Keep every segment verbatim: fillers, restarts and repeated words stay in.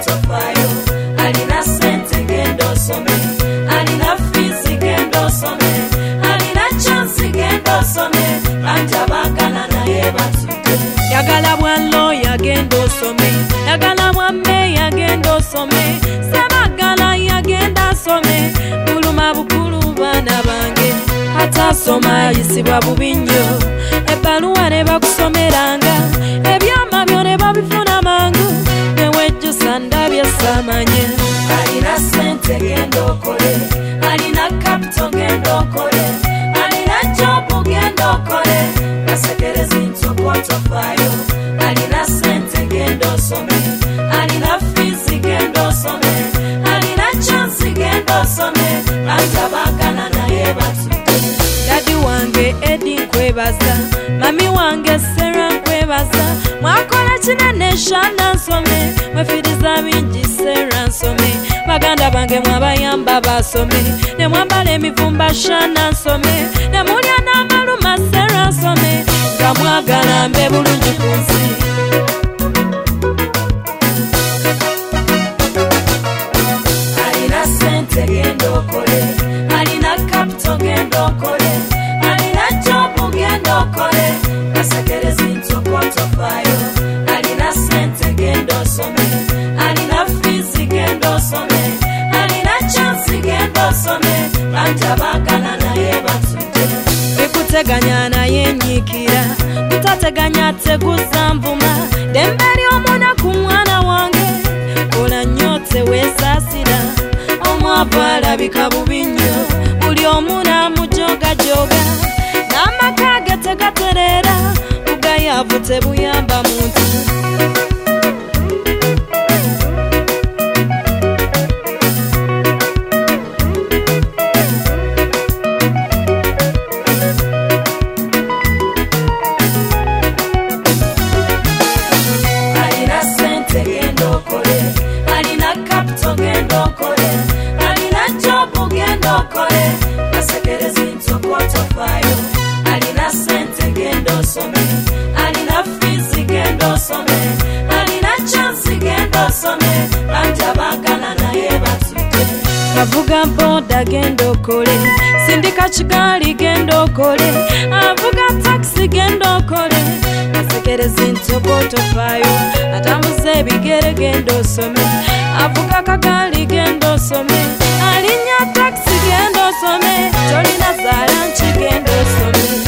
tofayo alina sente gendo some alina fizi gendo some alina chance gendo some anja bakana naye batude yagala bwalo yagendo some yagala mwamme yagendo some sabagala yagenda some buluma bukulu bana bange hata soma yisibwa bubinyo ebaluwa ne bakusomeranga ebyama byo ne babifuna mangu newejjo sandabya samanya alina sente gendo kole alina capital gendo kole alina job gendo kole basekereza into portfolio alina sente gendo some alina fees gendo some alina chance gendo some antabakana naye batu dadi wange edi nkwebaza mami wange sera nkwebaza mwakola kinene shana nsome mwefiriza bingi sera nsome baganda bange mwabayamba basome ne mwambala emivumba shana nsome ne mulya n'amaluma sera nsome nga mwagala mbe bulungi ku nsi alina sente gendo kole alina capital gendo kole alina job gendo kole basekereza into portfolio alina sente gendo some alina fees gendo some alina chance gendo some anja bakana naye batude bikuteganya naye nyikira kutateganya teguza mvuma demberi omuna ku mwana wange kola nyote wesasira omwabala bikabubinyo buli omuna mujoga joga n'amaka gategaterera bugayavu tebuyamba muntu alina sente gendo kole alina capital gendo kole alina job gendo kole basekereza into portfolio alina sente gendo some alina fees gendo some alina chance gendo some anja bakana naye batude avuga boda gendo kole sindika kigali gendo kole avuga taxi gendo kole basekereza into portfolio atambuza ebigere gendo some avuga kagali gendo some alinya taxi gendo some tolina zalanchi gendo some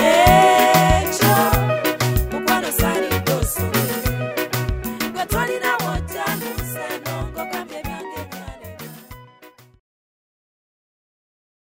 Twenty-nine